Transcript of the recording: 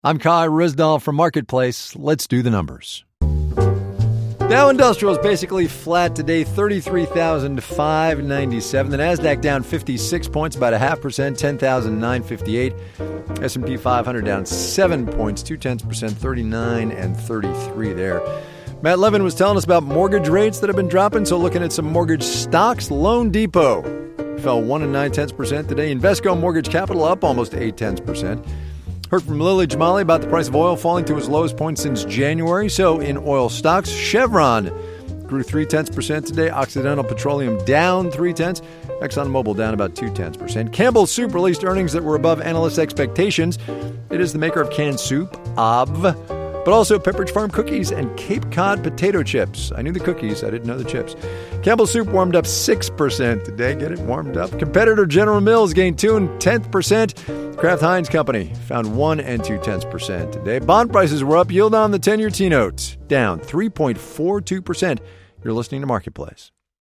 I'm Kai Rizdal from Marketplace. Let's do the numbers. Dow Industrial is basically flat today, 33,597. The Nasdaq down 56 points, about 0.5%, 10,958. S&P 500 down 7 points, 0.2%, 39 and 33 there. Matt Levin was telling us about mortgage rates that have been dropping, so looking at some mortgage stocks. Loan Depot fell 1 9/10% today. Invesco Mortgage Capital up almost 0.8%. Heard from Lily Jamali about the price of oil falling to its lowest point since January. So in oil stocks, Chevron grew 0.3% today. Occidental Petroleum down 0.3%. ExxonMobil down about 0.2%. Campbell Soup released earnings that were above analyst expectations. It is the maker of canned soup, Av, but also Pepperidge Farm cookies and Cape Cod potato chips. I knew the cookies, I didn't know the chips. Campbell Soup warmed up 6% today. Get it warmed up. Competitor General Mills gained 2.1%. Kraft Heinz Company found 1 2/10% today. Bond prices were up. Yield on the 10-year T-notes down 3.42%. You're listening to Marketplace.